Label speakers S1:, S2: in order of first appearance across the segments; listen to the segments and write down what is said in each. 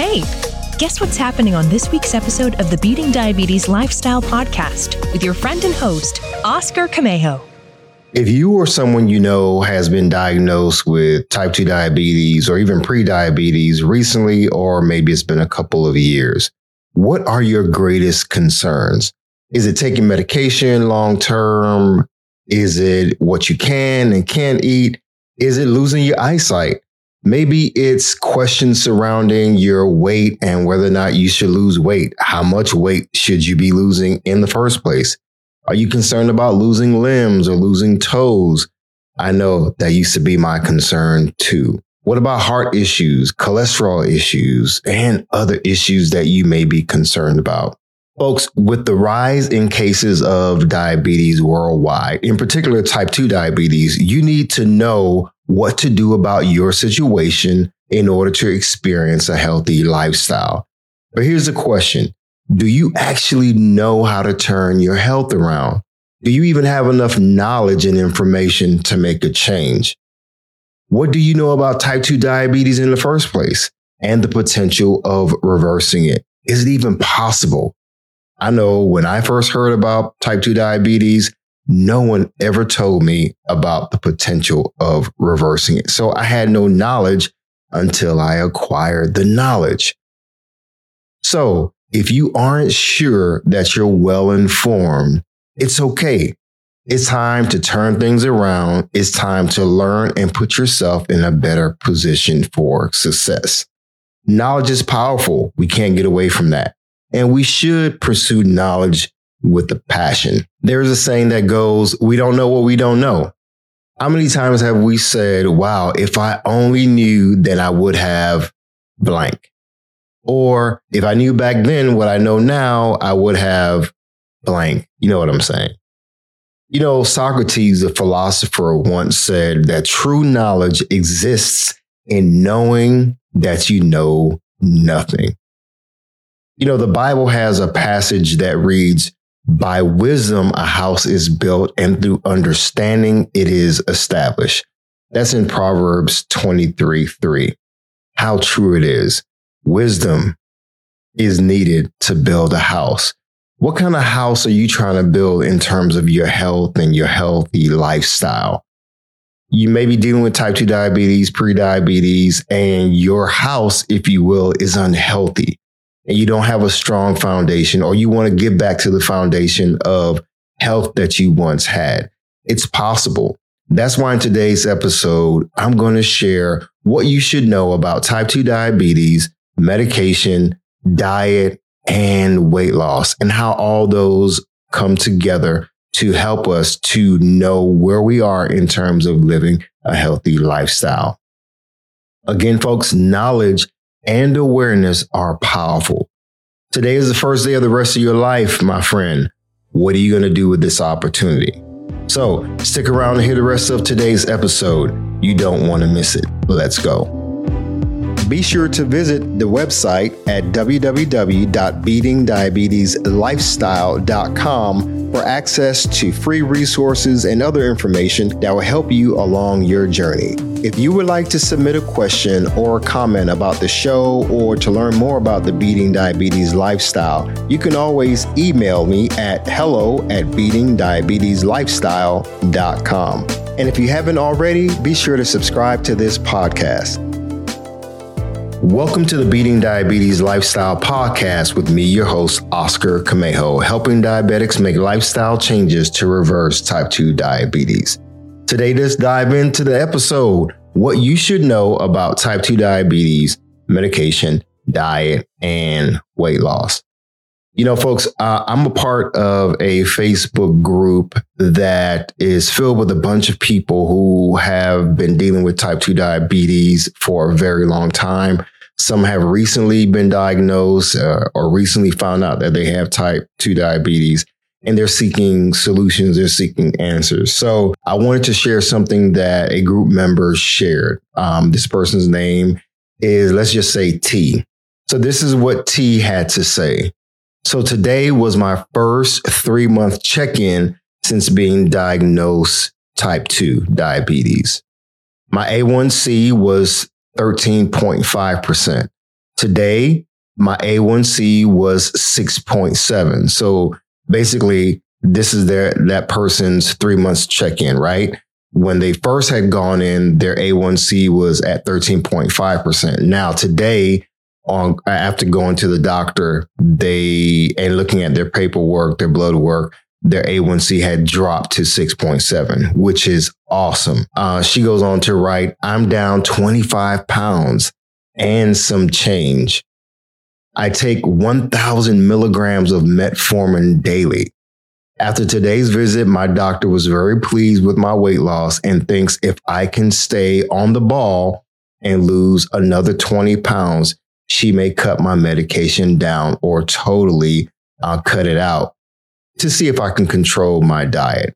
S1: Hey, guess what's happening on this week's episode of the Beating Diabetes Lifestyle Podcast with your friend and host, Oscar Camejo.
S2: If you or someone you know has been diagnosed with type 2 diabetes or even pre-diabetes recently, or maybe it's been a couple of years, what are your greatest concerns? Is it taking medication long term? Is it what you can and can't eat? Is it losing your eyesight? Maybe it's questions surrounding your weight and whether or not you should lose weight. How much weight should you be losing in the first place? Are you concerned about losing limbs or losing toes? I know that used to be my concern too. What about heart issues, cholesterol issues, and other issues that you may be concerned about? Folks, with the rise in cases of diabetes worldwide, in particular type 2 diabetes, you need to know what to do about your situation in order to experience a healthy lifestyle. But here's the question. Do you actually know how to turn your health around? Do you even have enough knowledge and information to make a change? What do you know about type 2 diabetes in the first place and the potential of reversing it? Is it even possible? I know when I first heard about type 2 diabetes, no one ever told me about the potential of reversing it. So I had no knowledge until I acquired the knowledge. So if you aren't sure that you're well informed, it's okay. It's time to turn things around. It's time to learn and put yourself in a better position for success. Knowledge is powerful. We can't get away from that. And we should pursue knowledge with a passion. There's a saying that goes, we don't know what we don't know. How many times have we said, wow, if I only knew, then I would have blank. Or if I knew back then what I know now, I would have blank. You know what I'm saying? You know, Socrates, the philosopher, once said that true knowledge exists in knowing that you know nothing. You know, the Bible has a passage that reads, by wisdom, a house is built, and through understanding, it is established. That's in Proverbs 23:3. How true it is. Wisdom is needed to build a house. What kind of house are you trying to build in terms of your health and your healthy lifestyle? You may be dealing with type 2 diabetes, pre-diabetes, and your house, if you will, is unhealthy. And you don't have a strong foundation, or you want to get back to the foundation of health that you once had. It's possible. That's why in today's episode, I'm going to share what you should know about type 2 diabetes, medication, diet, and weight loss, and how all those come together to help us to know where we are in terms of living a healthy lifestyle. Again, folks, knowledge and awareness are powerful. Today is the first day of the rest of your life, my friend. What are you going to do with this opportunity? So stick around to hear the rest of today's episode. You don't want to miss it. Let's go. Be sure to visit the website at www.beatingdiabetieslifestyle.com for access to free resources and other information that will help you along your journey. If you would like to submit a question or comment about the show or to learn more about the Beating Diabetes Lifestyle, you can always email me at hello@beatingdiabetieslifestyle.com. And if you haven't already, be sure to subscribe to this podcast. Welcome to the Beating Diabetes Lifestyle Podcast with me, your host, Oscar Camejo, helping diabetics make lifestyle changes to reverse type 2 diabetes. Today, let's dive into the episode, what you should know about type 2 diabetes, medication, diet, and weight loss. You know, folks, I'm a part of a Facebook group that is filled with a bunch of people who have been dealing with type 2 diabetes for a very long time. Some have recently been diagnosed or recently found out that they have type 2 diabetes, and they're seeking solutions. They're seeking answers. So I wanted to share something that a group member shared. This person's name is, let's just say, T. So this is what T had to say. So today was my first 3-month check-in since being diagnosed type 2 diabetes. My A1C was 13.5%. Today, my A1C was 6.7. So basically, this is that person's 3 months check-in, right? When they first had gone in, their A1C was at 13.5%. Now today, after going to the doctor, and looking at their paperwork, their blood work, their A1C had dropped to 6.7, which is awesome. She goes on to write, I'm down 25 pounds and some change. I take 1,000 milligrams of metformin daily. After today's visit, my doctor was very pleased with my weight loss and thinks if I can stay on the ball and lose another 20 pounds, she may cut my medication down or totally cut it out to see if I can control my diet.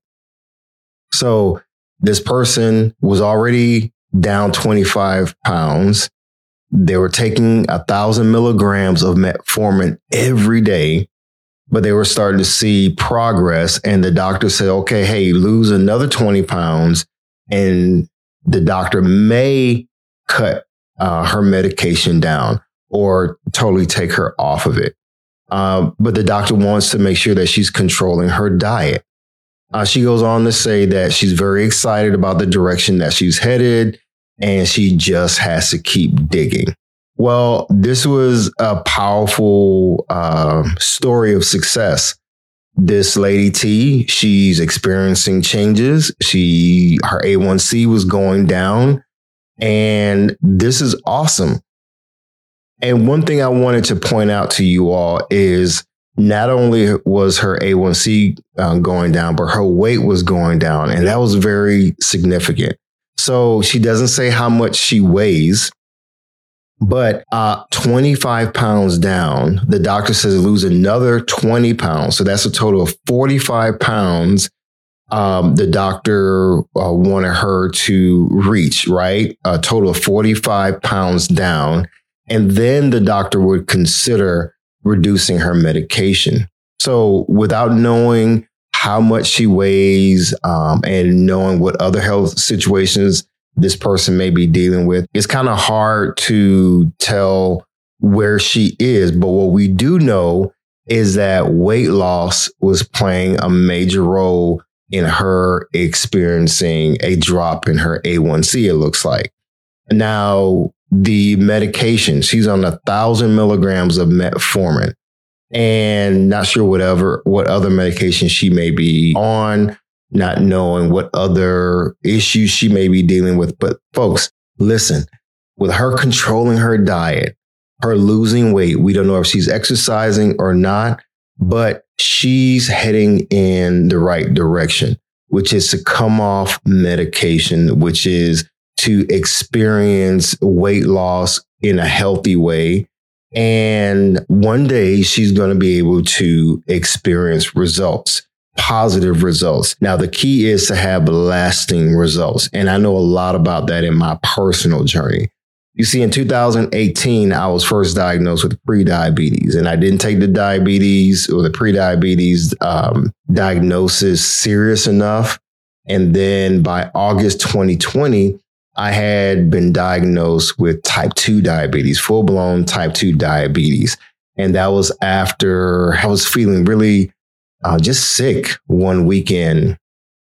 S2: So this person was already down 25 pounds. They were taking 1,000 milligrams of metformin every day, but they were starting to see progress. And the doctor said, okay, hey, lose another 20 pounds. And the doctor may cut her medication down or totally take her off of it. But the doctor wants to make sure that she's controlling her diet. She goes on to say that she's very excited about the direction that she's headed, and she just has to keep digging. Well, this was a powerful story of success. This lady T, she's experiencing changes. Her A1C was going down, and this is awesome. And one thing I wanted to point out to you all is not only was her A1C going down, but her weight was going down. And that was very significant. So she doesn't say how much she weighs, but 25 pounds down, the doctor says lose another 20 pounds. So that's a total of 45 pounds. The doctor wanted her to reach, right? A total of 45 pounds down. And then the doctor would consider reducing her medication. So without knowing how much she weighs and knowing what other health situations this person may be dealing with, it's kind of hard to tell where she is. But what we do know is that weight loss was playing a major role in her experiencing a drop in her A1C, it looks like. Now, the medication, she's on 1,000 milligrams of metformin, and not sure what other medication she may be on, not knowing what other issues she may be dealing with. But folks, listen, with her controlling her diet, her losing weight, we don't know if she's exercising or not, but she's heading in the right direction, which is to come off medication, which is to experience weight loss in a healthy way. And one day she's going to be able to experience results, positive results. Now, the key is to have lasting results. And I know a lot about that in my personal journey. You see, in 2018, I was first diagnosed with prediabetes, and I didn't take the diabetes or the prediabetes diagnosis serious enough. And then by August 2020, I had been diagnosed with type 2 diabetes, full-blown type 2 diabetes. And that was after I was feeling really just sick one weekend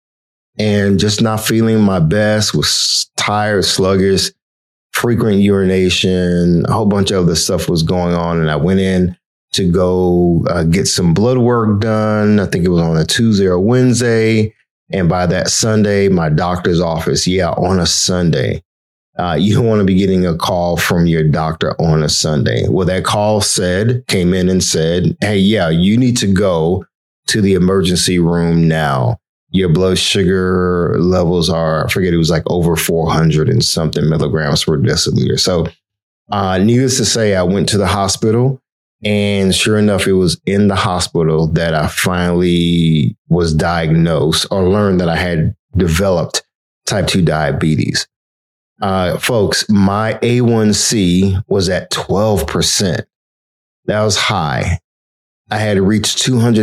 S2: and just not feeling my best, was tired, sluggish, frequent urination, a whole bunch of other stuff was going on. And I went in to go get some blood work done. I think it was on a Tuesday or Wednesday. And by that Sunday, my doctor's office, on a Sunday, you don't want to be getting a call from your doctor on a Sunday. Well, that call came in and said, hey, you need to go to the emergency room now. Your blood sugar levels are, I forget, it was like over 400 and something milligrams per deciliter. So needless to say, I went to the hospital. And sure enough, it was in the hospital that I finally was diagnosed or learned that I had developed type 2 diabetes. Folks, my A1C was at 12%. That was high. I had reached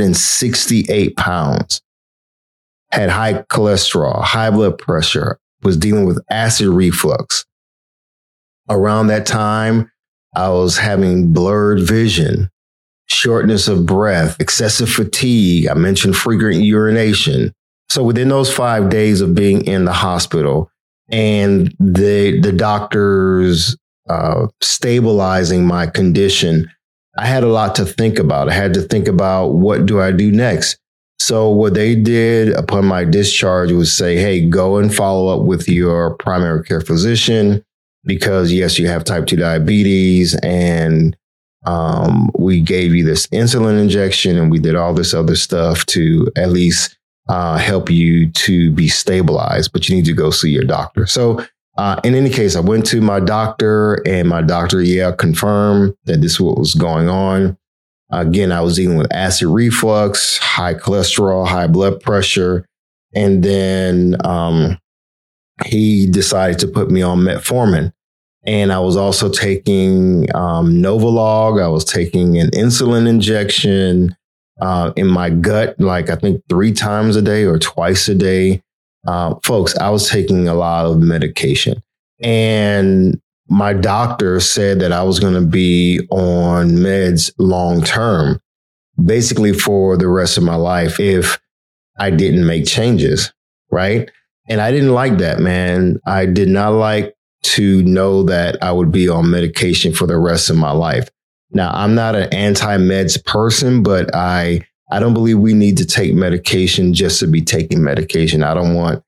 S2: 268 pounds, had high cholesterol, high blood pressure, was dealing with acid reflux. Around that time, I was having blurred vision, shortness of breath, excessive fatigue. I mentioned frequent urination. So within those 5 days of being in the hospital and the doctors stabilizing my condition, I had a lot to think about. I had to think about, what do I do next? So what they did upon my discharge was say, hey, go and follow up with your primary care physician because, yes, you have type 2 diabetes, and we gave you this insulin injection and we did all this other stuff to at least help you to be stabilized, but you need to go see your doctor. So in any case, I went to my doctor, and my doctor, confirmed that this is what was going on. Again, I was dealing with acid reflux, high cholesterol, high blood pressure. And then he decided to put me on metformin. And I was also taking Novolog. I was taking an insulin injection in my gut, like I think 3 times a day or twice a day. Folks, I was taking a lot of medication. And my doctor said that I was going to be on meds long term, basically for the rest of my life if I didn't make changes, right? And I didn't like that, man. I did not like to know that I would be on medication for the rest of my life. Now, I'm not an anti-meds person, but I don't believe we need to take medication just to be taking medication. I don't want,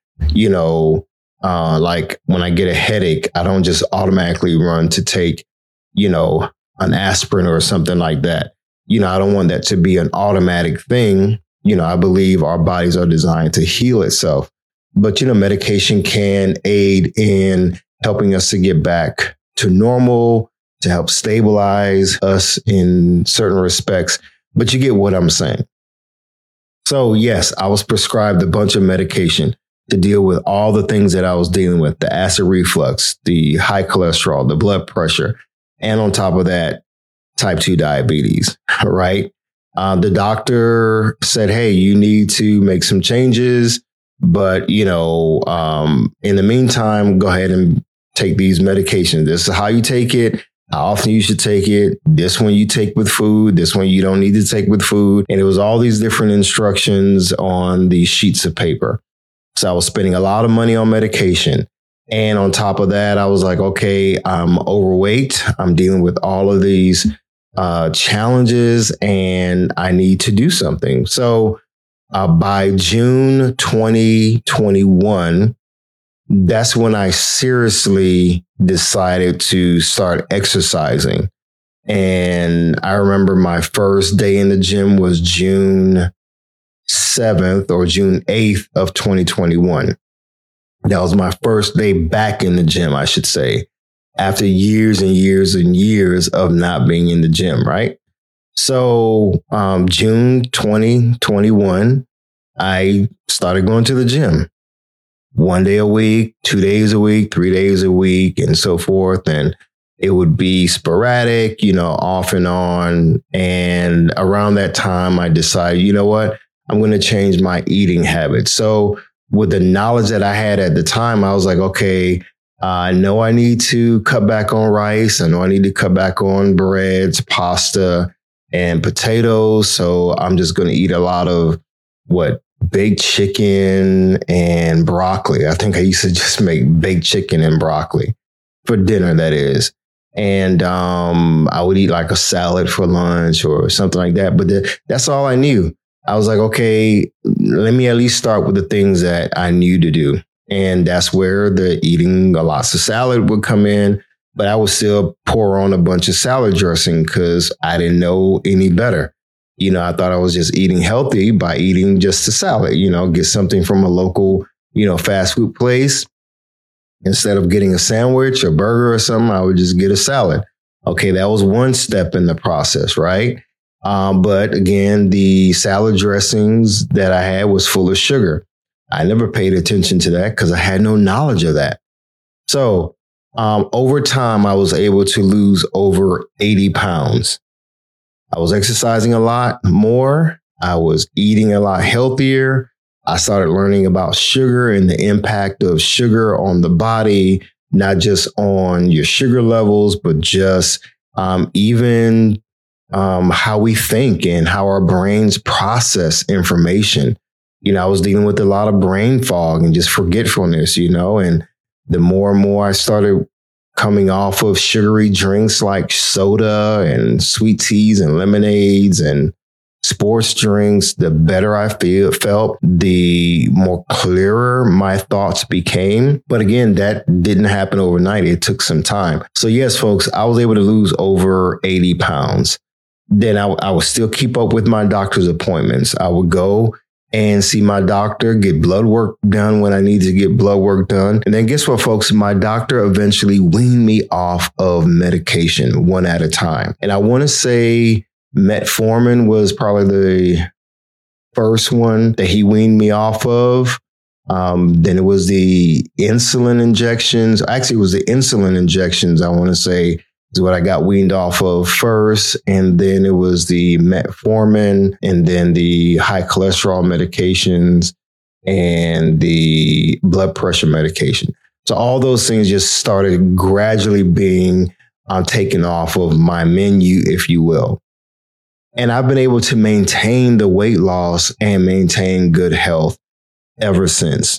S2: like when I get a headache, I don't just automatically run to take, an aspirin or something like that. I don't want that to be an automatic thing. I believe our bodies are designed to heal itself. But, medication can aid in helping us to get back to normal, to help stabilize us in certain respects. But you get what I'm saying. So, yes, I was prescribed a bunch of medication to deal with all the things that I was dealing with, the acid reflux, the high cholesterol, the blood pressure, and on top of that, type 2 diabetes, right? The doctor said, hey, you need to make some changes, but, in the meantime, go ahead and take these medications. This is how you take it, how often you should take it. This one you take with food. This one you don't need to take with food. And it was all these different instructions on these sheets of paper. So I was spending a lot of money on medication. And on top of that, I was like, okay, I'm overweight. I'm dealing with all of these challenges and I need to do something. So by June 2021, that's when I seriously decided to start exercising. And I remember my first day in the gym was June 7th or June 8th of 2021. That was my first day back in the gym, I should say, after years and years and years of not being in the gym, right? So June 2021, I started going to the gym 1 day a week, 2 days a week, 3 days a week, and so forth. And it would be sporadic, off and on. And around that time, I decided, you know what? I'm going to change my eating habits. So with the knowledge that I had at the time, I was like, okay, I know I need to cut back on rice. I know I need to cut back on breads, pasta, and potatoes. So I'm just going to eat a lot of baked chicken and broccoli. I think I used to just make baked chicken and broccoli for dinner, that is. And I would eat like a salad for lunch or something like that. But that's all I knew. I was like, okay, let me at least start with the things that I knew to do. And that's where the eating lots of salad would come in. But I would still pour on a bunch of salad dressing because I didn't know any better. I thought I was just eating healthy by eating just a salad, get something from a local, fast food place. Instead of getting a sandwich or burger or something, I would just get a salad. Okay, that was one step in the process, right? But again, the salad dressings that I had was full of sugar. I never paid attention to that because I had no knowledge of that. So over time, I was able to lose over 80 pounds. I was exercising a lot more. I was eating a lot healthier. I started learning about sugar and the impact of sugar on the body, not just on your sugar levels, but just even how we think and how our brains process information. I was dealing with a lot of brain fog and just forgetfulness, and the more and more I started coming off of sugary drinks like soda and sweet teas and lemonades and sports drinks, the better I felt, the more clearer my thoughts became. But again, that didn't happen overnight. It took some time. So yes, folks, I was able to lose over 80 pounds. Then I would still keep up with my doctor's appointments. I would go and see my doctor, get blood work done when I needed to get blood work done. And then guess what, folks? My doctor eventually weaned me off of medication one at a time. And I want to say metformin was probably the first one that he weaned me off of. Then it was the insulin injections. Actually, it was the insulin injections, I want to say, is what I got weaned off of first. And then it was the metformin, and then the high cholesterol medications and the blood pressure medication. So all those things just started gradually being taken off of my menu, if you will. And I've been able to maintain the weight loss and maintain good health ever since.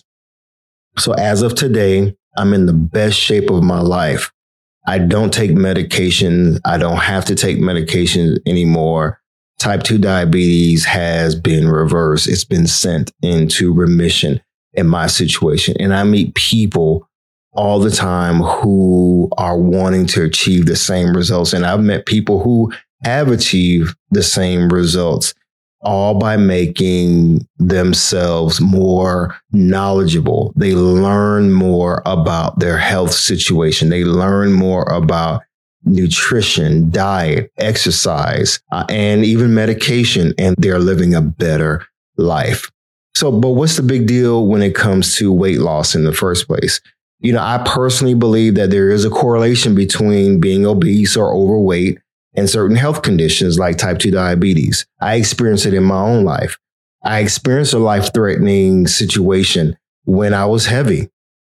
S2: So as of today, I'm in the best shape of my life. I don't take medication. I don't have to take medication anymore. Type 2 diabetes has been reversed. It's been sent into remission in my situation. And I meet people all the time who are wanting to achieve the same results. And I've met people who have achieved the same results, all by making themselves more knowledgeable. They learn more about their health situation. They learn more about nutrition, diet, exercise, and even medication, and they're living a better life. So, but what's the big deal when it comes to weight loss in the first place? I personally believe that there is a correlation between being obese or overweight and certain health conditions like type 2 diabetes. I experienced it in my own life. I experienced a life-threatening situation when I was heavy.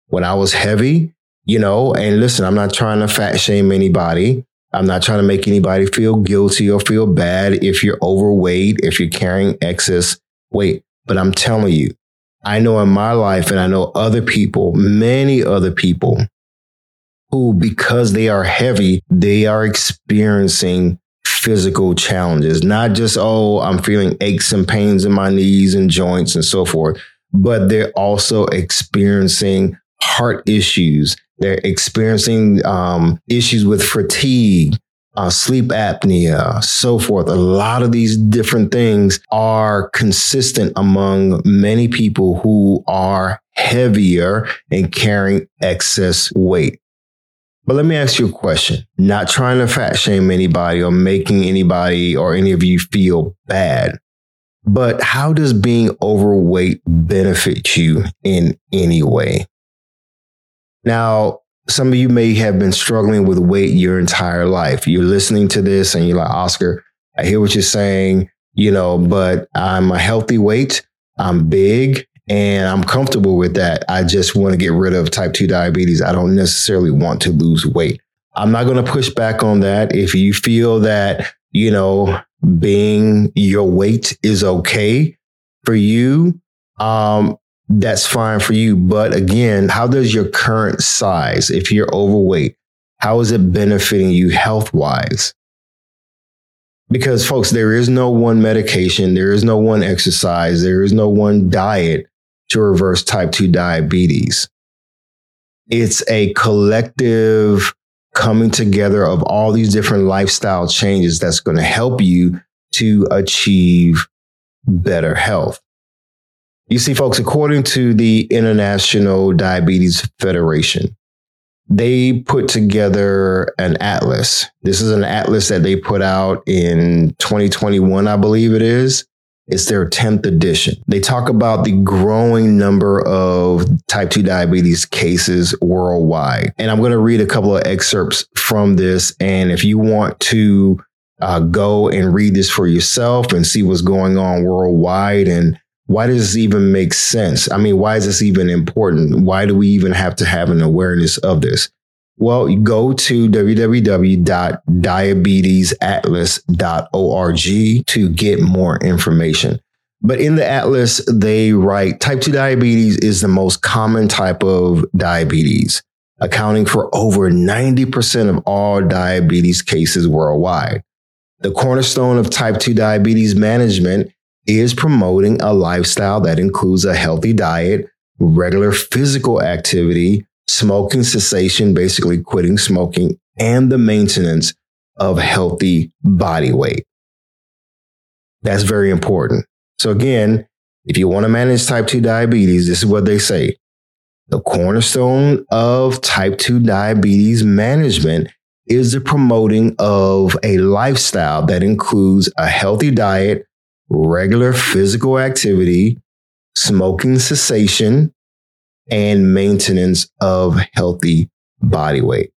S2: And listen, I'm not trying to fat shame anybody. I'm not trying to make anybody feel guilty or feel bad if you're overweight, if you're carrying excess weight. But I'm telling you, I know in my life, and I know other people, many other people, who, because they are heavy, they are experiencing physical challenges. Not just, I'm feeling aches and pains in my knees and joints and so forth, but they're also experiencing heart issues. They're experiencing issues with fatigue, sleep apnea, so forth. A lot of these different things are consistent among many people who are heavier and carrying excess weight. But let me ask you a question, not trying to fat shame anybody or making anybody or any of you feel bad, but how does being overweight benefit you in any way? Now, some of you may have been struggling with weight your entire life. You're listening to this and you're like, Oscar, I hear what you're saying, but I'm a healthy weight. I'm big. And I'm comfortable with that. I just want to get rid of type 2 diabetes. I don't necessarily want to lose weight. I'm not going to push back on that. If you feel that, being your weight is okay for you, that's fine for you. But again, how does your current size, if you're overweight, how is it benefiting you health-wise? Because folks, there is no one medication. There is no one exercise. There is no one diet to reverse type 2 diabetes. It's a collective coming together of all these different lifestyle changes that's going to help you to achieve better health. You see, folks, according to the International Diabetes Federation, they put together an atlas. This is an atlas that they put out in 2021, I believe it is. It's their 10th edition. They talk about the growing number of type 2 diabetes cases worldwide. And I'm going to read a couple of excerpts from this. And if you want to go and read this for yourself and see what's going on worldwide and why does this even make sense? I mean, why is this even important? Why do we even have to have an awareness of this? Well, you go to www.diabetesatlas.org to get more information. But in the atlas, they write type 2 diabetes is the most common type of diabetes, accounting for over 90% of all diabetes cases worldwide. The cornerstone of type 2 diabetes management is promoting a lifestyle that includes a healthy diet, regular physical activity, smoking cessation, basically quitting smoking, and the maintenance of healthy body weight. That's very important. So again, if you want to manage type 2 diabetes, this is what they say. The cornerstone of type 2 diabetes management is the promoting of a lifestyle that includes a healthy diet, regular physical activity, smoking cessation, and maintenance of healthy body weight.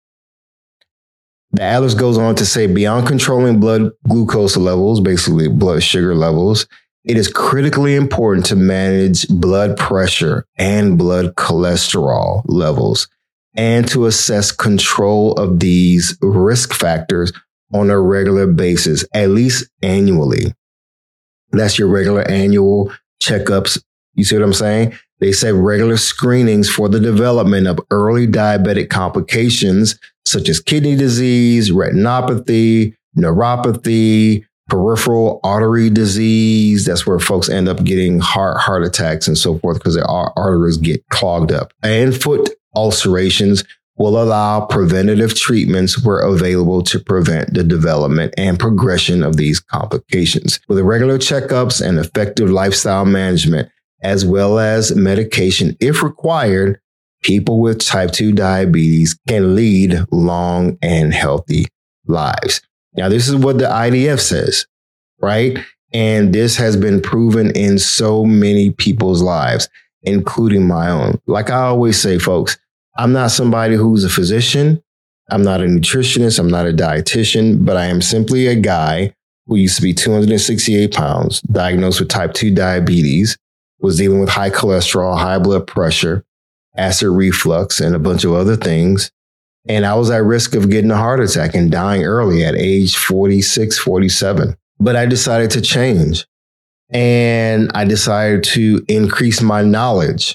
S2: The atlas goes on to say beyond controlling blood glucose levels, basically blood sugar levels, it is critically important to manage blood pressure and blood cholesterol levels and to assess control of these risk factors on a regular basis, at least annually. That's your regular annual checkups. You see what I'm saying? They say regular screenings for the development of early diabetic complications such as kidney disease, retinopathy, neuropathy, peripheral artery disease. That's where folks end up getting heart attacks and so forth because their arteries get clogged up. And foot ulcerations will allow preventative treatments where available to prevent the development and progression of these complications. With regular checkups and effective lifestyle management, as well as medication, if required, people with type 2 diabetes can lead long and healthy lives. Now, this is what the IDF says, right? And this has been proven in so many people's lives, including my own. Like I always say, folks, I'm not somebody who's a physician. I'm not a nutritionist. I'm not a dietitian, but I am simply a guy who used to be 268 pounds, diagnosed with type 2 diabetes, was dealing with high cholesterol, high blood pressure, acid reflux, and a bunch of other things. And I was at risk of getting a heart attack and dying early at age 46, 47. But I decided to change. And I decided to increase my knowledge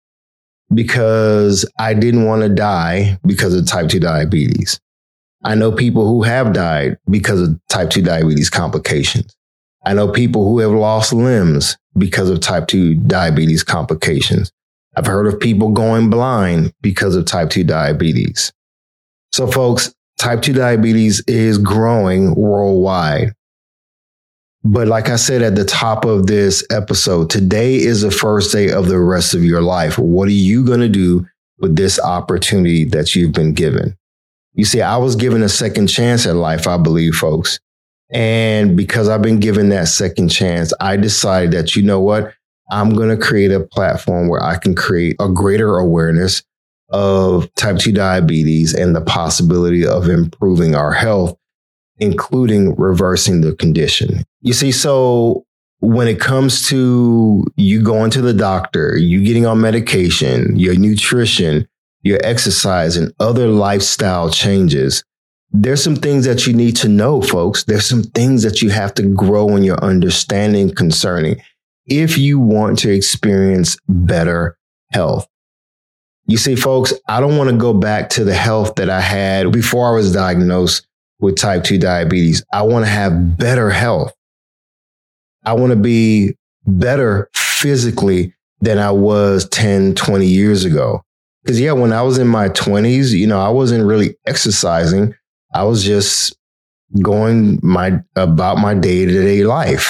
S2: because I didn't want to die because of type 2 diabetes. I know people who have died because of type 2 diabetes complications. I know people who have lost limbs because of type 2 diabetes complications. I've heard of people going blind because of type 2 diabetes. So folks, type 2 diabetes is growing worldwide. But like I said at the top of this episode, today is the first day of the rest of your life. What are you going to do with this opportunity that you've been given? You see, I was given a second chance at life, I believe, folks. And because I've been given that second chance, I decided that, you know what? I'm going to create a platform where I can create a greater awareness of type 2 diabetes and the possibility of improving our health, including reversing the condition. You see, so when it comes to you going to the doctor, you getting on medication, your nutrition, your exercise, and other lifestyle changes, there's some things that you need to know, folks. There's some things that you have to grow in your understanding concerning if you want to experience better health. You see, folks, I don't want to go back to the health that I had before I was diagnosed with type 2 diabetes. I want to have better health. I want to be better physically than I was 10, 20 years ago. Because, yeah, when I was in my 20s, I wasn't really exercising. I was just going about my day-to-day life.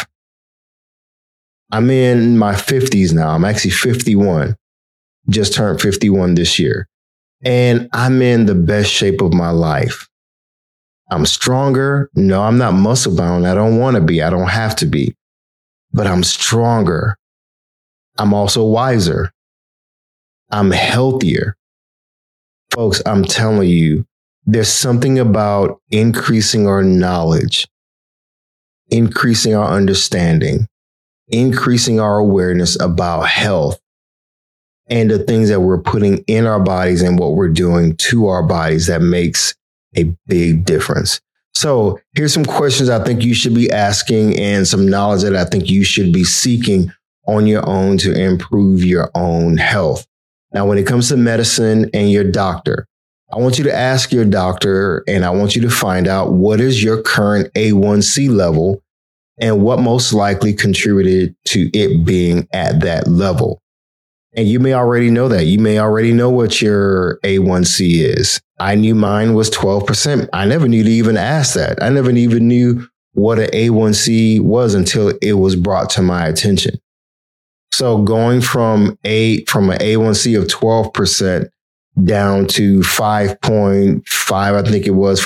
S2: I'm in my 50s now. I'm actually 51. Just turned 51 this year. And I'm in the best shape of my life. I'm stronger. No, I'm not muscle bound. I don't want to be. I don't have to be. But I'm stronger. I'm also wiser. I'm healthier. Folks, I'm telling you, there's something about increasing our knowledge, increasing our understanding, increasing our awareness about health, and the things that we're putting in our bodies and what we're doing to our bodies that makes a big difference. So here's some questions I think you should be asking and some knowledge that I think you should be seeking on your own to improve your own health. Now, when it comes to medicine and your doctor, I want you to ask your doctor and I want you to find out what is your current A1C level and what most likely contributed to it being at that level. And you may already know that. You may already know what your A1C is. I knew mine was 12%. I never knew to even ask that. I never even knew what an A1C was until it was brought to my attention. So going from an A1C of 12% down to 5.5, I think it was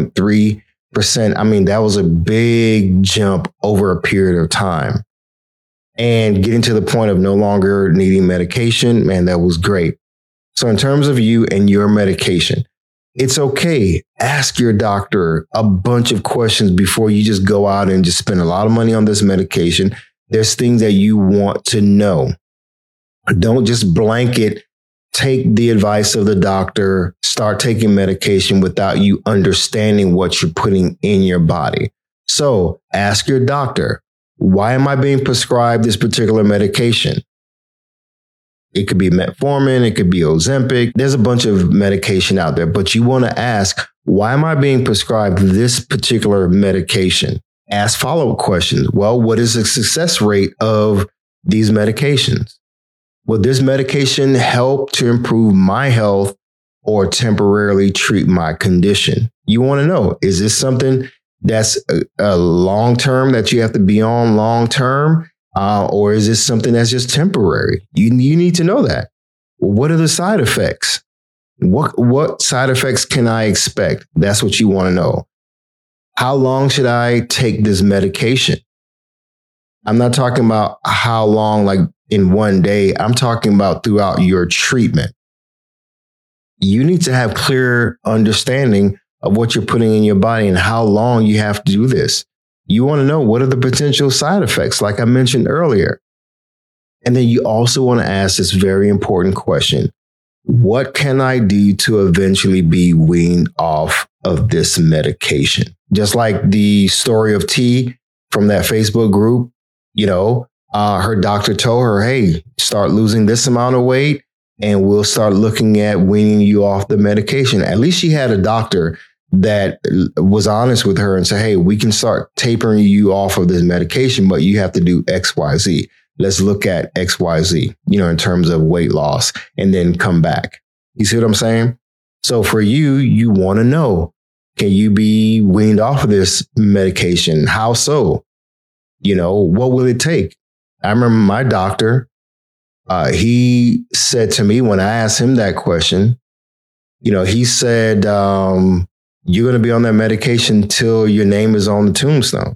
S2: 5.3%. I mean, that was a big jump over a period of time. And getting to the point of no longer needing medication, man, that was great. So in terms of you and your medication, it's okay. Ask your doctor a bunch of questions before you just go out and just spend a lot of money on this medication. There's things that you want to know. Don't just blanket take the advice of the doctor, start taking medication without you understanding what you're putting in your body. So ask your doctor, why am I being prescribed this particular medication? It could be metformin, it could be Ozempic. There's a bunch of medication out there, but you want to ask, why am I being prescribed this particular medication? Ask follow-up questions. Well, what is the success rate of these medications? Will this medication help to improve my health or temporarily treat my condition? You want to know, is this something that's a long-term that you have to be on long-term? Or is this something that's just temporary? You need to know that. What are the side effects? What side effects can I expect? That's what you want to know. How long should I take this medication? I'm not talking about how long, like in one day. I'm talking about throughout your treatment. You need to have clear understanding of what you're putting in your body and how long you have to do this. You want to know what are the potential side effects, like I mentioned earlier. And then you also want to ask this very important question. What can I do to eventually be weaned off of this medication? Just like the story of T from that Facebook group, her doctor told her, hey, start losing this amount of weight and we'll start looking at weaning you off the medication. At least she had a doctor that was honest with her and said, hey, we can start tapering you off of this medication, but you have to do X, Y, Z. Let's look at X, Y, Z, in terms of weight loss and then come back. You see what I'm saying? So for you, you want to know, can you be weaned off of this medication? How so? What will it take? I remember my doctor, he said to me when I asked him that question, he said, you're going to be on that medication till your name is on the tombstone.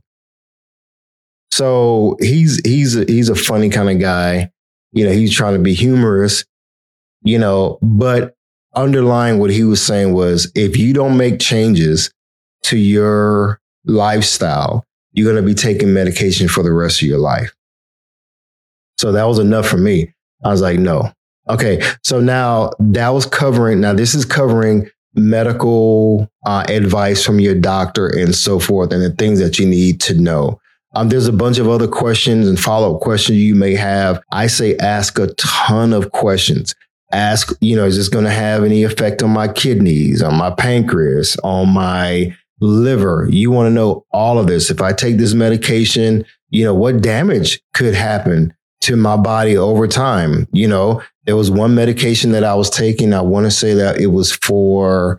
S2: So he's a funny kind of guy. He's trying to be humorous, but underlying what he was saying was, if you don't make changes to your lifestyle, you're going to be taking medication for the rest of your life. So that was enough for me. I was like, no. Okay. So now this is covering medical advice from your doctor and so forth, and the things that you need to know. There's a bunch of other questions and follow-up questions you may have. I say ask a ton of questions. Ask, is this going to have any effect on my kidneys, on my pancreas, on my liver? You want to know all of this. If I take this medication, what damage could happen to my body over time? There was one medication that I was taking. I want to say that it was for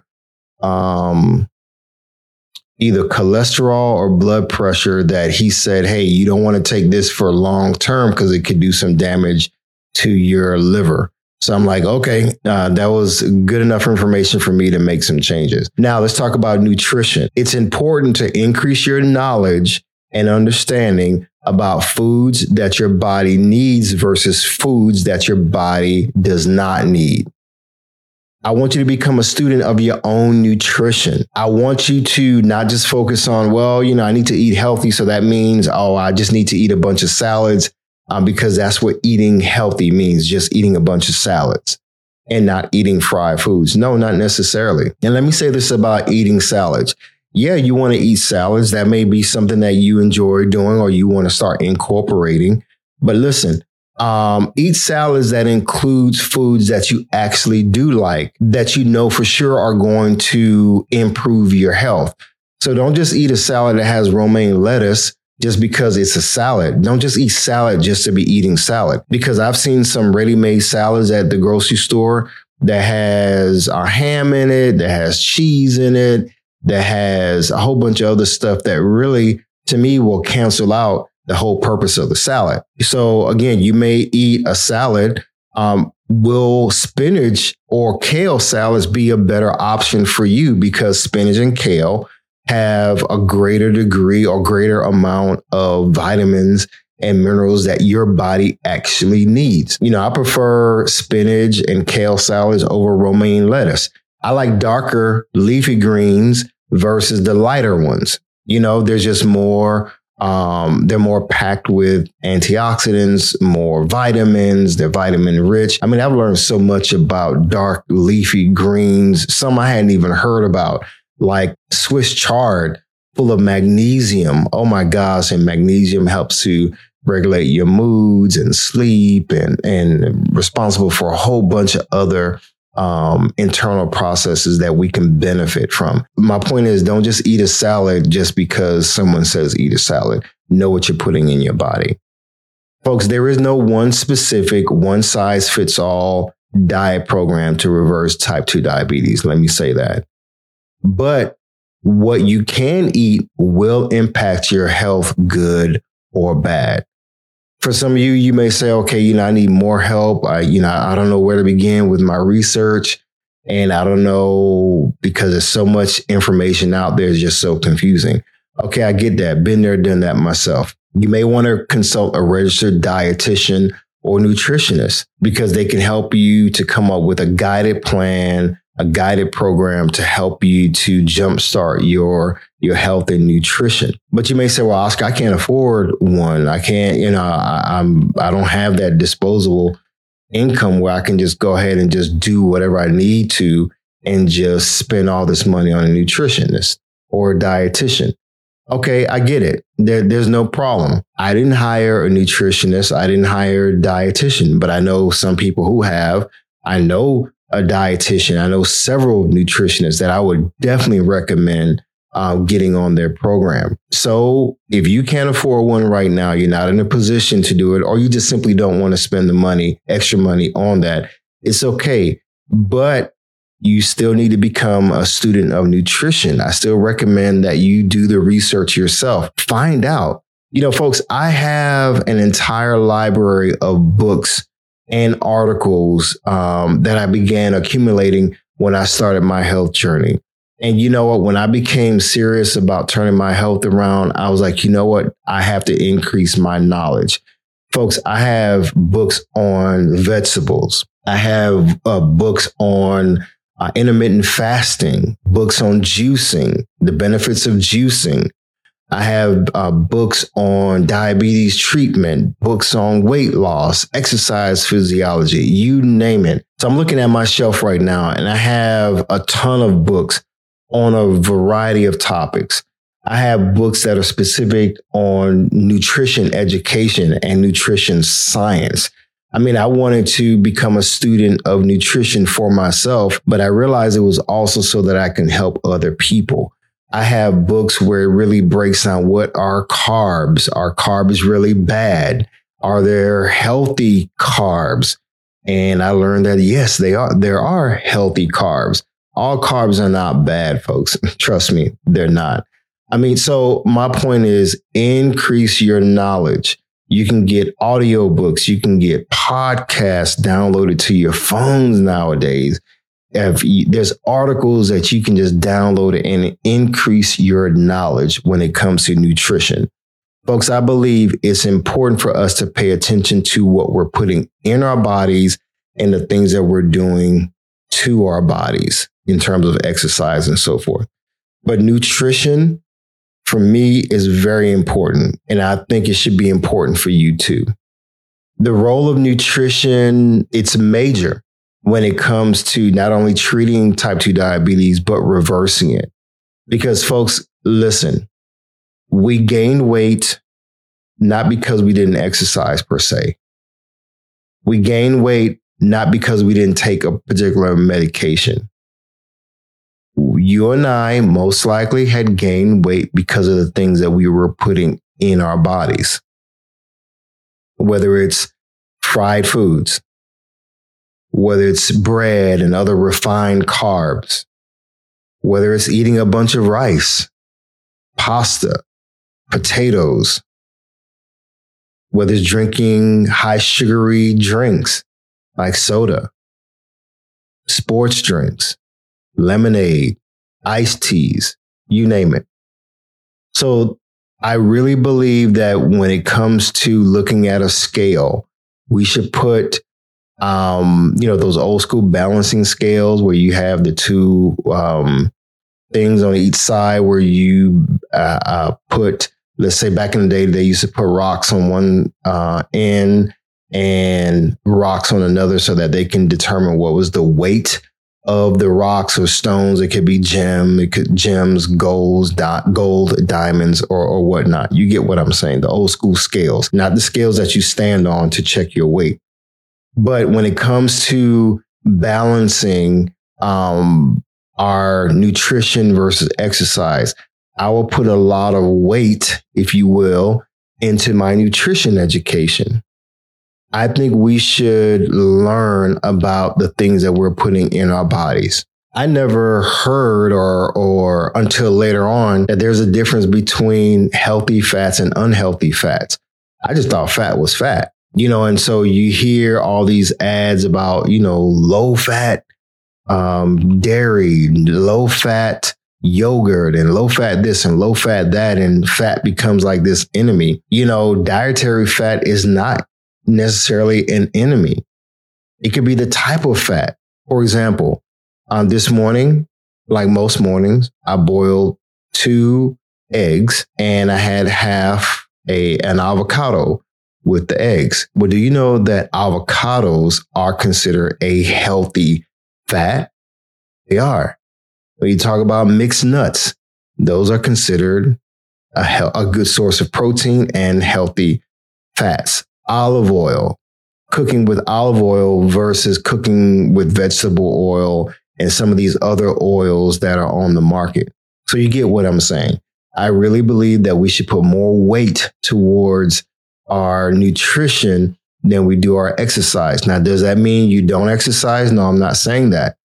S2: either cholesterol or blood pressure, that he said, hey, you don't want to take this for long term because it could do some damage to your liver. So I'm like, okay, that was good enough information for me to make some changes. Now let's talk about nutrition. It's important to increase your knowledge and understanding about foods that your body needs versus foods that your body does not need. I want you to become a student of your own nutrition. I want you to not just focus on, I need to eat healthy. So that means, I just need to eat a bunch of salads because that's what eating healthy means, just eating a bunch of salads and not eating fried foods. No, not necessarily. And let me say this about eating salads. Yeah, you want to eat salads. That may be something that you enjoy doing or you want to start incorporating. But listen, eat salads that includes foods that you actually do like, that you know for sure are going to improve your health. So don't just eat a salad that has romaine lettuce just because it's a salad. Don't just eat salad just to be eating salad, because I've seen some ready-made salads at the grocery store that has a ham in it, that has cheese in it, that has a whole bunch of other stuff that really, to me, will cancel out the whole purpose of the salad. So again, you may eat a salad. Will spinach or kale salads be a better option for you? Because spinach and kale have a greater degree or greater amount of vitamins and minerals that your body actually needs. You know, I prefer spinach and kale salads over romaine lettuce. I like darker leafy greens versus the lighter ones. You know, there's just more, they're more packed with antioxidants, more vitamins, they're vitamin rich. I mean, I've learned so much about dark leafy greens, some I hadn't even heard about, like Swiss chard, full of magnesium. Oh my gosh. And magnesium helps to regulate your moods and sleep and responsible for a whole bunch of other internal processes that we can benefit from. My point is, don't just eat a salad just because someone says eat a salad. Know what you're putting in your body. Folks, there is no one specific, one size fits all diet program to reverse type 2 diabetes. Let me say that. But what you can eat will impact your health, good or bad. For some of you, you may say, okay, I need more help. I don't know where to begin with my research. And I don't know, because there's so much information out there, it's just so confusing. Okay, I get that. Been there, done that myself. You may want to consult a registered dietitian or nutritionist, because they can help you to come up with a guided plan, a guided program to help you to jumpstart your health and nutrition. But you may say, well, Oscar, I can't afford one. I can't, I don't have that disposable income where I can just go ahead and just do whatever I need to and just spend all this money on a nutritionist or a dietitian. Okay, I get it. There's no problem. I didn't hire a nutritionist. I didn't hire a dietitian, but I know some people who have. I know a dietitian. I know several nutritionists that I would definitely recommend getting on their program. So if you can't afford one right now, you're not in a position to do it, or you just simply don't want to spend the extra money on that, it's okay. But you still need to become a student of nutrition. I still recommend that you do the research yourself. Find out. Folks, I have an entire library of books and articles that I began accumulating when I started my health journey. And you know what? When I became serious about turning my health around, I was like, you know what? I have to increase my knowledge. Folks, I have books on vegetables. I have books on intermittent fasting, books on juicing, the benefits of juicing. I have books on diabetes treatment, books on weight loss, exercise physiology, you name it. So I'm looking at my shelf right now, and I have a ton of books on a variety of topics. I have books that are specific on nutrition education and nutrition science. I mean, I wanted to become a student of nutrition for myself, but I realized it was also so that I can help other people. I have books where it really breaks down what are carbs. Are carbs really bad? Are there healthy carbs? And I learned that, yes, there are healthy carbs. All carbs are not bad, folks. Trust me, they're not. I mean, so my point is, increase your knowledge. You can get audiobooks. You can get podcasts downloaded to your phones nowadays. There's articles that you can just download and increase your knowledge when it comes to nutrition. Folks, I believe it's important for us to pay attention to what we're putting in our bodies and the things that we're doing to our bodies in terms of exercise and so forth. But nutrition, for me, is very important. And I think it should be important for you too. The role of nutrition, it's major when it comes to not only treating type 2 diabetes, but reversing it. Because folks, listen, we gain weight not because we didn't exercise per se. We gain weight not because we didn't take a particular medication. You and I most likely had gained weight because of the things that we were putting in our bodies. Whether it's fried foods, whether it's bread and other refined carbs, whether it's eating a bunch of rice, pasta, potatoes, whether it's drinking high sugary drinks like soda, sports drinks, lemonade, iced teas, you name it. So I really believe that when it comes to looking at a scale, we should put, those old school balancing scales where you have the two things on each side where you put, let's say back in the day, they used to put rocks on one end and rocks on another so that they can determine what was the weight of the rocks or stones. It could be gems, gold, diamonds, or whatnot. You get what I'm saying? The old school scales, not the scales that you stand on to check your weight. But when it comes to balancing our nutrition versus exercise, I will put a lot of weight, if you will, into my nutrition education. I think we should learn about the things that we're putting in our bodies. I never heard or until later on that there's a difference between healthy fats and unhealthy fats. I just thought fat was fat, and so you hear all these ads about, low fat dairy, low fat yogurt and low fat this and low fat that, and fat becomes like this enemy. Dietary fat is not necessarily an enemy. It could be the type of fat. For example, this morning, like most mornings, I boiled 2 eggs and I had half an avocado with the eggs. Well, do you know that avocados are considered a healthy fat? They are. When you talk about mixed nuts, those are considered a good source of protein and healthy fats. Olive oil, cooking with olive oil versus cooking with vegetable oil and some of these other oils that are on the market. So you get what I'm saying. I really believe that we should put more weight towards our nutrition than we do our exercise. Now, does that mean you don't exercise? No, I'm not saying that.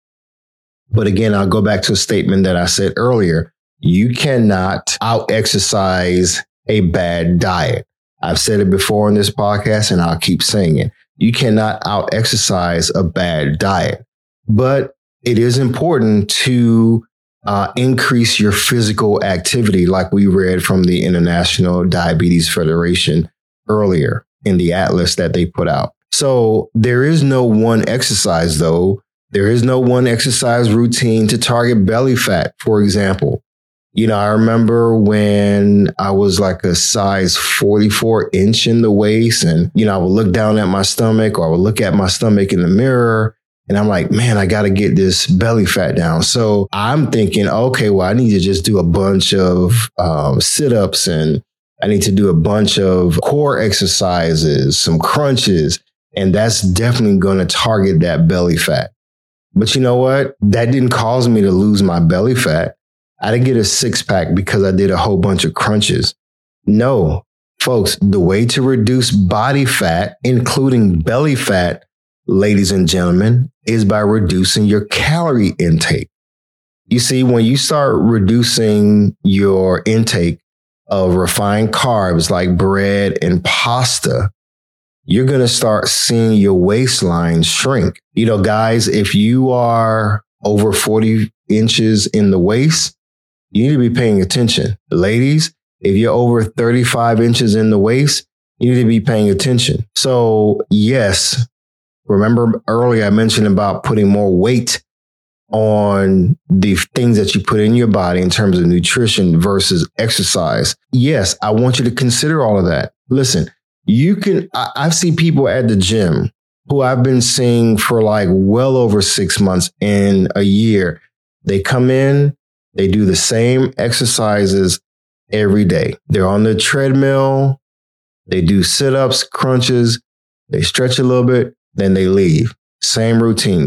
S2: But again, I'll go back to a statement that I said earlier. You cannot out-exercise a bad diet. I've said it before in this podcast, and I'll keep saying it. You cannot out-exercise a bad diet. But it is important to increase your physical activity, like we read from the International Diabetes Federation earlier in the atlas that they put out. So there is no one exercise, though. There is no one exercise routine to target belly fat, for example. I remember when I was like a size 44 inch in the waist and, I would look down at my stomach or I would look at my stomach in the mirror and I'm like, man, I got to get this belly fat down. So I'm thinking, okay, well, I need to just do a bunch of sit-ups and I need to do a bunch of core exercises, some crunches, and that's definitely going to target that belly fat. But you know what? That didn't cause me to lose my belly fat. I didn't get a 6-pack because I did a whole bunch of crunches. No, folks, the way to reduce body fat, including belly fat, ladies and gentlemen, is by reducing your calorie intake. You see, when you start reducing your intake of refined carbs like bread and pasta, you're going to start seeing your waistline shrink. Guys, if you are over 40 inches in the waist, you need to be paying attention. Ladies, if you're over 35 inches in the waist, you need to be paying attention. So yes, remember earlier I mentioned about putting more weight on the things that you put in your body in terms of nutrition versus exercise. Yes, I want you to consider all of that. Listen, I've seen people at the gym who I've been seeing for like well over 6 months and a year. They come in, they do the same exercises every day. They're on the treadmill. They do sit-ups, crunches. They stretch a little bit, then they leave. Same routine.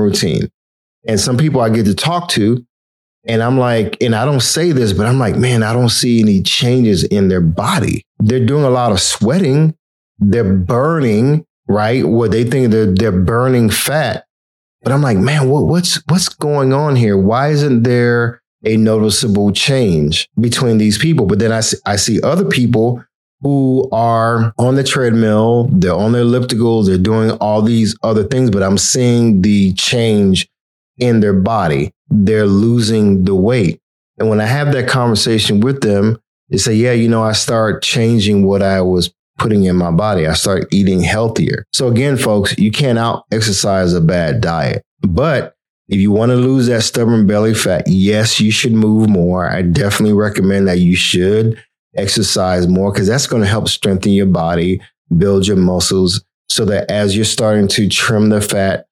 S2: And some people I get to talk to, and I'm like, and I don't say this, but I'm like, man, I don't see any changes in their body. They're doing a lot of sweating. They're burning, right? What they think they're burning fat. But I'm like, man, what's going on here? Why isn't there a noticeable change between these people? But then I see other people who are on the treadmill, they're on their ellipticals, they're doing all these other things, but I'm seeing the change in their body. They're losing the weight. And when I have that conversation with them, they say, yeah, I start changing what I was putting in my body. I start eating healthier. So again, folks, you can't out-exercise a bad diet. But if you want to lose that stubborn belly fat, yes, you should move more. I definitely recommend that you should exercise more, because that's going to help strengthen your body, build your muscles, so that as you're starting to trim the fat,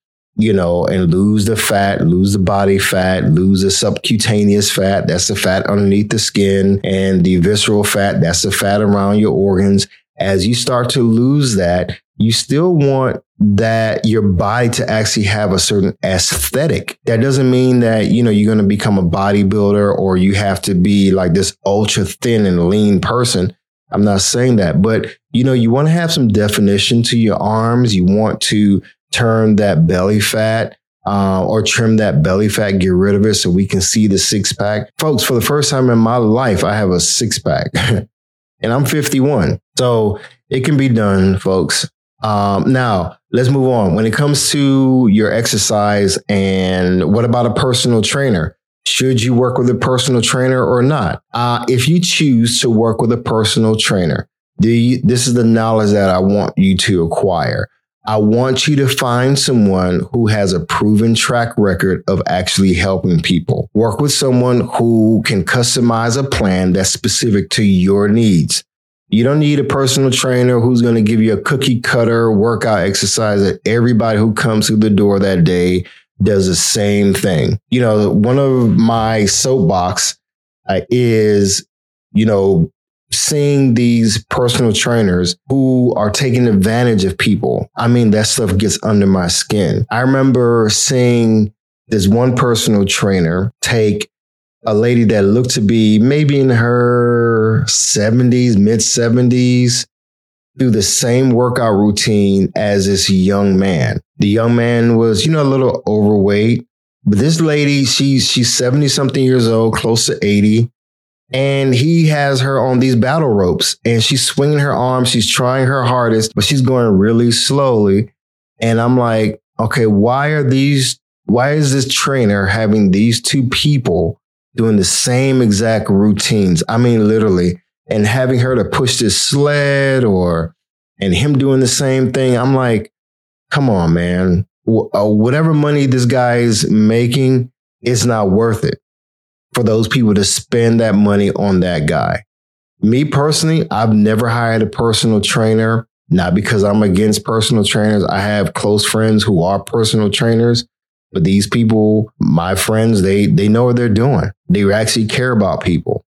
S2: and lose the fat, lose the body fat, lose the subcutaneous fat, that's the fat underneath the skin, and the visceral fat, that's the fat around your organs. As you start to lose that, you still want that your body to actually have a certain aesthetic. That doesn't mean that, you're going to become a bodybuilder or you have to be like this ultra thin and lean person. I'm not saying that, but you want to have some definition to your arms. You want to turn that belly fat or trim that belly fat, get rid of it so we can see the six pack. Folks, for the first time in my life, I have a six pack and I'm 51. So it can be done, folks. Now, let's move on. When it comes to your exercise, and what about a personal trainer? Should you work with a personal trainer or not? If you choose to work with a personal trainer, this is the knowledge that I want you to acquire. I want you to find someone who has a proven track record of actually helping people. Work with someone who can customize a plan that's specific to your needs. You don't need a personal trainer who's going to give you a cookie cutter workout exercise that everybody who comes through the door that day does the same thing. One of my soapbox is, seeing these personal trainers who are taking advantage of people. I mean, that stuff gets under my skin. I remember seeing this one personal trainer take a lady that looked to be maybe in her 70s, mid 70s, do the same workout routine as this young man. The young man was, a little overweight, but this lady, she's 70 something years old, close to 80. And he has her on these battle ropes and she's swinging her arms. She's trying her hardest, but she's going really slowly. And I'm like, okay, why is this trainer having these two people doing the same exact routines? I mean, literally, and having her to push this sled and him doing the same thing. I'm like, come on, man. Whatever money this guy is making, it's not worth it for those people to spend that money on that guy. Me personally, I've never hired a personal trainer, not because I'm against personal trainers. I have close friends who are personal trainers, but these people, my friends, they know what they're doing. They actually care about people.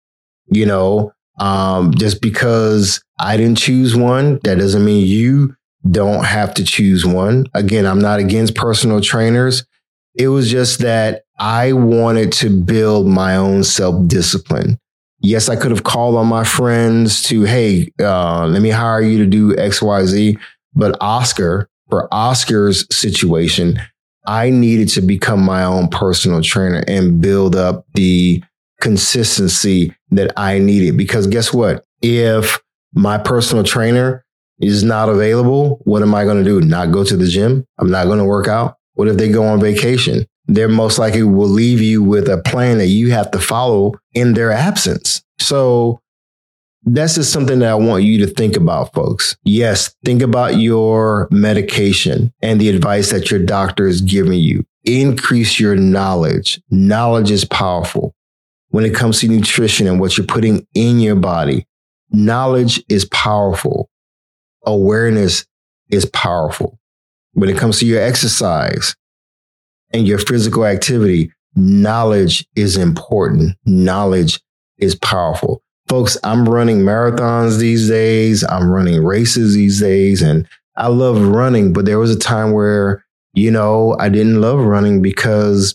S2: Just because I didn't choose one, that doesn't mean you don't have to choose one. Again, I'm not against personal trainers. It was just that I wanted to build my own self-discipline. Yes, I could have called on my friends to, hey, let me hire you to do X, Y, Z. But for Oscar's situation, I needed to become my own personal trainer and build up the consistency that I needed. Because guess what? If my personal trainer is not available, what am I going to do? Not go to the gym? I'm not going to work out? What if they go on vacation? They most likely will leave you with a plan that you have to follow in their absence. So that's just something that I want you to think about, folks. Yes, think about your medication and the advice that your doctor is giving you. Increase your knowledge. Knowledge is powerful. When it comes to nutrition and what you're putting in your body, knowledge is powerful. awareness is powerful. When it comes to your exercise and your physical activity, knowledge is important. Knowledge is powerful. Folks, I'm running marathons these days. I'm running races these days, and I love running. But there was a time where, I didn't love running because,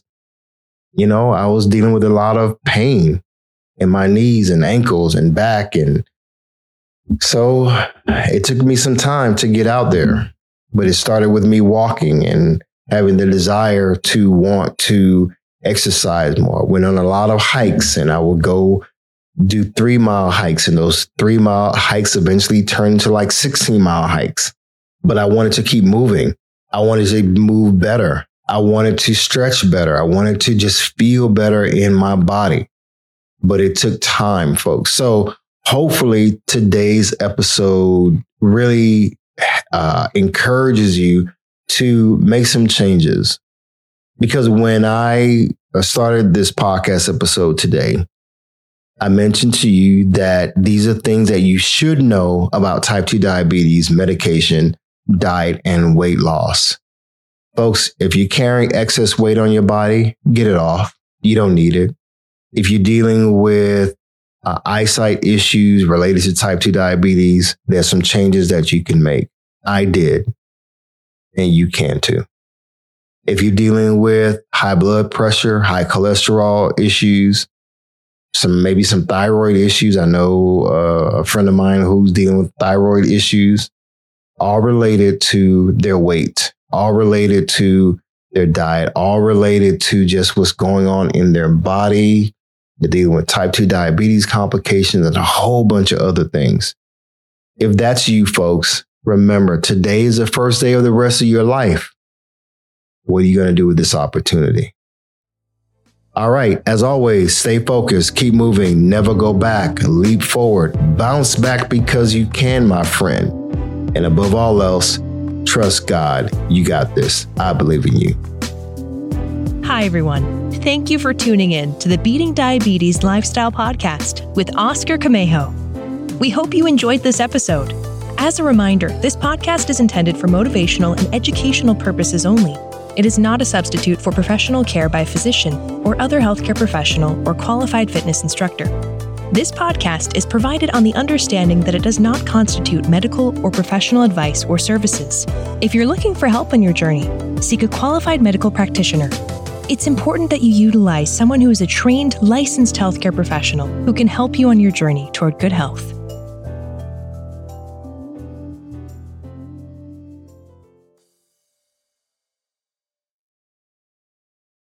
S2: I was dealing with a lot of pain in my knees and ankles and back. And so it took me some time to get out there. But it started with me walking and having the desire to want to exercise more. I went on a lot of hikes, and I would go do 3-mile hikes. And those 3-mile hikes eventually turned into like 16-mile hikes. But I wanted to keep moving. I wanted to move better. I wanted to stretch better. I wanted to just feel better in my body. But it took time, folks. So hopefully today's episode really encourages you to make some changes. Because when I started this podcast episode today, I mentioned to you that these are things that you should know about type 2 diabetes, medication, diet, and weight loss. Folks, if you're carrying excess weight on your body, get it off. You don't need it. If you're dealing with eyesight issues related to type 2 diabetes, there's some changes that you can make. I did, and you can too. If you're dealing with high blood pressure, high cholesterol issues, maybe some thyroid issues. I know a friend of mine who's dealing with thyroid issues, all related to their weight, all related to their diet, all related to just what's going on in their body. They're dealing with type 2 diabetes complications and a whole bunch of other things. If that's you, folks, remember, today is the first day of the rest of your life. What are you going to do with this opportunity? All right. As always, stay focused, keep moving, never go back, leap forward, bounce back because you can, my friend. And above all else, trust God. You got this. I believe in you.
S1: Hi, everyone. Thank you for tuning in to the Beating Diabetes Lifestyle Podcast with Oscar Camejo. We hope you enjoyed this episode. As a reminder, this podcast is intended for motivational and educational purposes only. It is not a substitute for professional care by a physician or other healthcare professional or qualified fitness instructor. This podcast is provided on the understanding that it does not constitute medical or professional advice or services. If you're looking for help on your journey, seek a qualified medical practitioner. It's important that you utilize someone who is a trained, licensed healthcare professional who can help you on your journey toward good health.